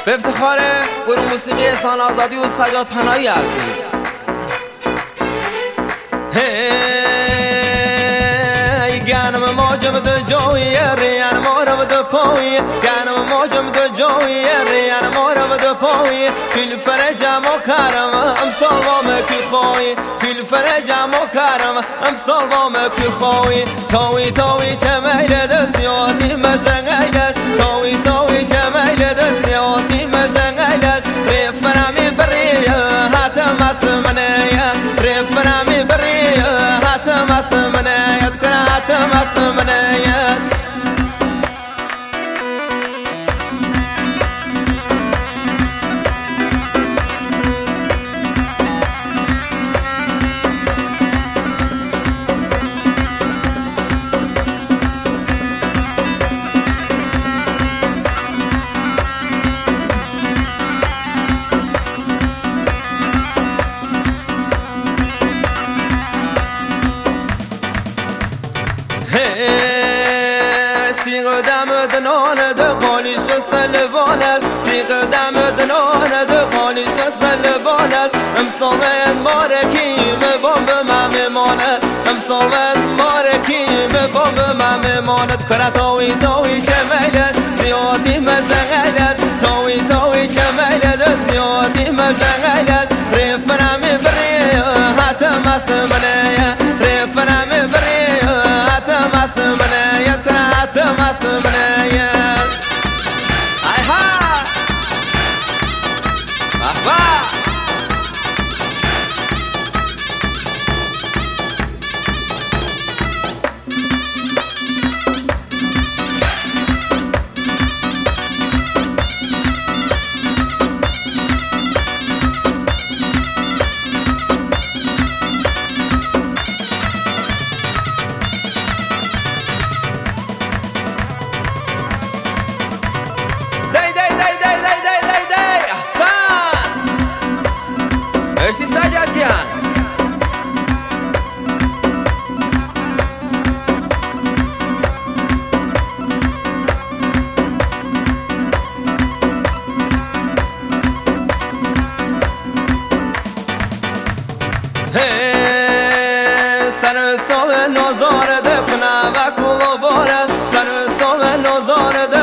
به افتخار گروه موسیقی احسان آزادی و سجاد پناهی عزیز. گانم موجم دو جوی ریان مورم دو پوی گانم موجم دو جوی ریان مورم دو پوی کل فرجم و کرم ام سلام کی خوی کل فرجم و کرم ام سلام کی خوی توی توی شمیل دسیاتی مشنگیل توی توی شمیل دسیاتی مشنگیل رفرمی بری هاتم اسمنه رفرمی بری هاتم اسمنه هاتم اسمنه سیغ دم دنان ده قالی شسل بالد سیغ دم دنان ده قالی شسل بالد امسالت مارکی بام به من ماند امسالت مارکی بام به من ماند کرا توی توی شمیلت زیادی مشغلت توی توی شمیلت زیادی مشغلت رفرمی بری هاتم اسمنه رفرمی بری هاتم اسمنه یاد کرا هاتم اسمنه ایها احوا مرسی سجاد جان. سر سو نظاره ده کنه و کلو باره سر سو نظاره